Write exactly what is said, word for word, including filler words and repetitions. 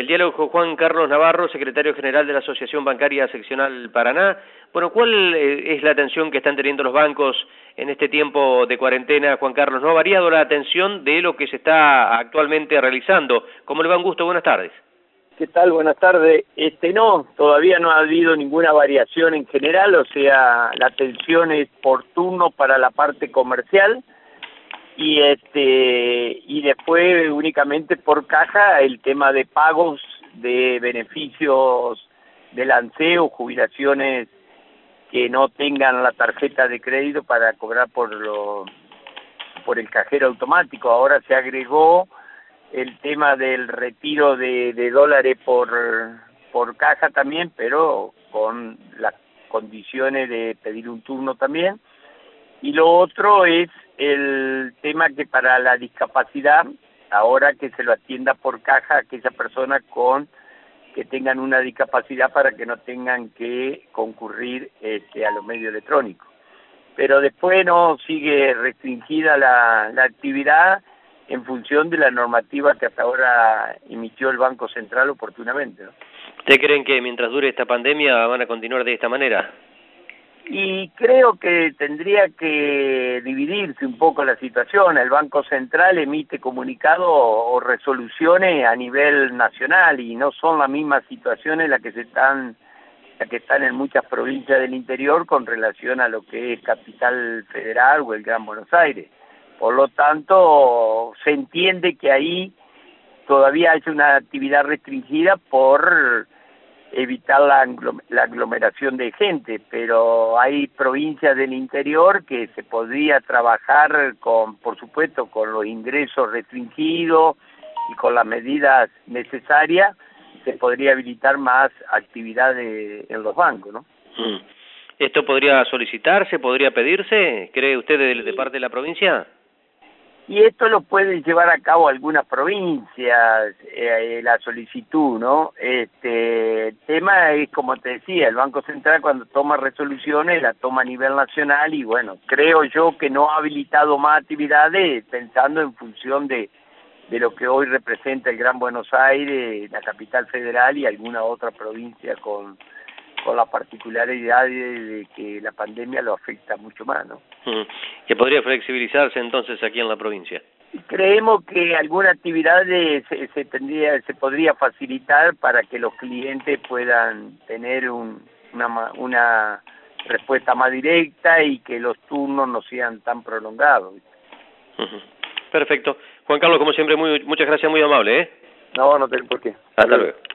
El diálogo con Juan Carlos Navarro, secretario general de la Asociación Bancaria Seccional Paraná. Bueno, ¿cuál eh, es la atención que están teniendo los bancos en este tiempo de cuarentena, Juan Carlos? ¿No ha variado la atención de lo que se está actualmente realizando? ¿Cómo le va? Un gusto, buenas tardes. ¿Qué tal? Buenas tardes. Este no, todavía no ha habido ninguna variación en general, o sea, la atención es por turno para la parte comercial y este y después únicamente por caja el tema de pagos de beneficios de lanceo, jubilaciones que no tengan la tarjeta de crédito para cobrar por lo por el cajero automático. Ahora se agregó el tema del retiro de, de dólares por por caja también, pero con las condiciones de pedir un turno también. Y lo otro es el tema que para la discapacidad, ahora que se lo atienda por caja a aquella persona con que tengan una discapacidad para que no tengan que concurrir este, a los medios electrónicos. Pero después no sigue restringida la, la actividad en función de la normativa que hasta ahora emitió el Banco Central oportunamente, ¿no? ¿Ustedes creen que mientras dure esta pandemia van a continuar de esta manera? Y creo que tendría que dividirse un poco la situación. El Banco Central emite comunicados o resoluciones a nivel nacional y no son las mismas situaciones las que se están las que están en muchas provincias del interior con relación a lo que es Capital Federal o el Gran Buenos Aires. Por lo tanto, se entiende que ahí todavía hay una actividad restringida por evitar la, la aglomeración de gente, pero hay provincias del interior que se podría trabajar con, por supuesto, con los ingresos restringidos y con las medidas necesarias, se podría habilitar más actividades en los bancos, ¿no? Mm. ¿Esto podría solicitarse, podría pedirse, cree usted, de, de parte de la provincia? Y esto lo pueden llevar a cabo algunas provincias, eh, la solicitud, ¿no? Este, el tema es, como te decía, el Banco Central cuando toma resoluciones la toma a nivel nacional y bueno, creo yo que no ha habilitado más actividades pensando en función de, de lo que hoy representa el Gran Buenos Aires, la Capital Federal y alguna otra provincia con con la particularidad de, de que la pandemia lo afecta mucho más, ¿no? Mm. ¿Que podría flexibilizarse entonces aquí en la provincia? Creemos que alguna actividad de, se, se tendría, se podría facilitar para que los clientes puedan tener un, una, una respuesta más directa y que los turnos no sean tan prolongados. Uh-huh. Perfecto. Juan Carlos, como siempre, muy, muchas gracias, muy amable, ¿eh? No, no tengo por qué. Hasta luego.